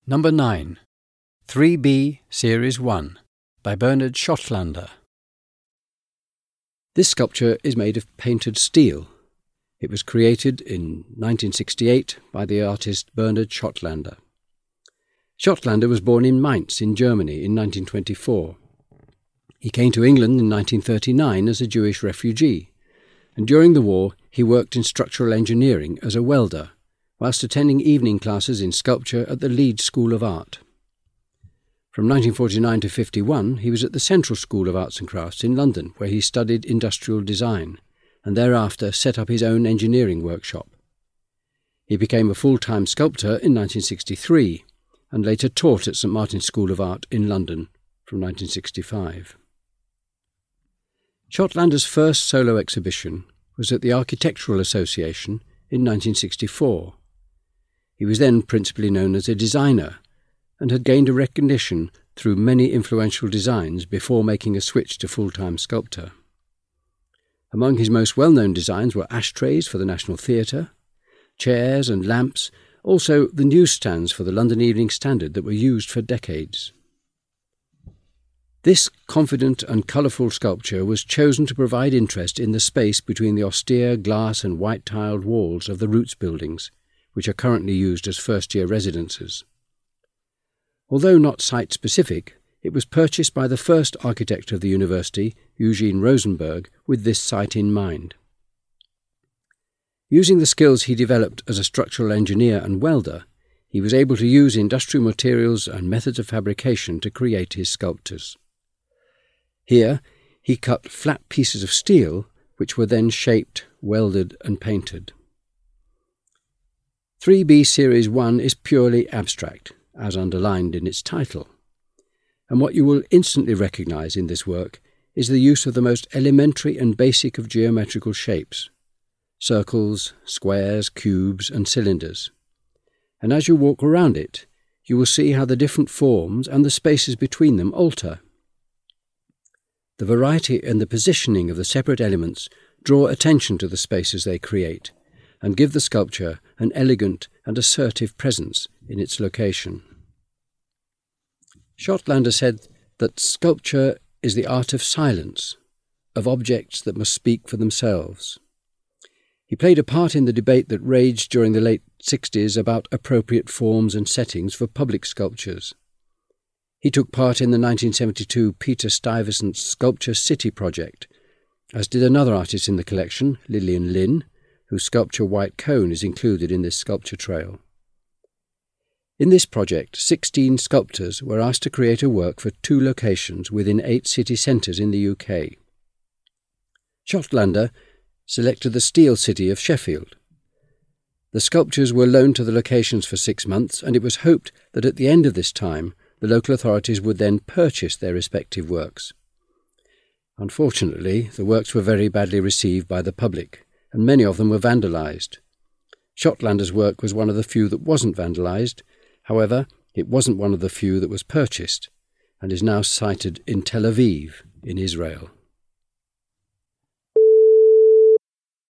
Number 9. 3B Series 1 by Bernard Schottlaender. This sculpture is made of painted steel. It was created in 1968 by the artist Bernard Schottlaender. Schottlaender was born in Mainz in Germany in 1924. He came to England in 1939 as a Jewish refugee, and during the war he worked in structural engineering as a welder, whilst attending evening classes in sculpture at the Leeds School of Art. From 1949 to 1951 he was at the Central School of Arts and Crafts in London, where he studied industrial design, and thereafter set up his own engineering workshop. He became a full-time sculptor in 1963, and later taught at St Martin's School of Art in London from 1965. Schottlaender's first solo exhibition was at the Architectural Association in 1964. He was then principally known as a designer, and had gained a recognition through many influential designs before making a switch to full-time sculptor. Among his most well-known designs were ashtrays for the National Theatre, chairs and lamps, also the newsstands for the London Evening Standard that were used for decades. This confident and colourful sculpture was chosen to provide interest in the space between the austere glass and white-tiled walls of the Roots buildings, which are currently used as first-year residences. Although not site-specific, it was purchased by the first architect of the university, Eugene Rosenberg, with this site in mind. Using the skills he developed as a structural engineer and welder, he was able to use industrial materials and methods of fabrication to create his sculptures. Here, he cut flat pieces of steel, which were then shaped, welded and painted. 3B Series 1 is purely abstract, as underlined in its title, and what you will instantly recognise in this work is the use of the most elementary and basic of geometrical shapes: circles, squares, cubes and cylinders. And as you walk around it, you will see how the different forms and the spaces between them alter. The variety and the positioning of the separate elements draw attention to the spaces they create, and give the sculpture an elegant and assertive presence in its location. Schottlaender said that sculpture is the art of silence, of objects that must speak for themselves. He played a part in the debate that raged during the late 60s about appropriate forms and settings for public sculptures. He took part in the 1972 Peter Stuyvesant Sculpture City project, as did another artist in the collection, Lillian Lynn, whose sculpture White Cone is included in this sculpture trail. In this project, 16 sculptors were asked to create a work for 2 locations within 8 city centres in the UK. Schottlaender selected the steel city of Sheffield. The sculptures were loaned to the locations for 6 months, and it was hoped that at the end of this time the local authorities would then purchase their respective works. Unfortunately, the works were very badly received by the public, and many of them were vandalised. Schottlaender's work was one of the few that wasn't vandalised. However, it wasn't one of the few that was purchased, and is now sited in Tel Aviv in Israel.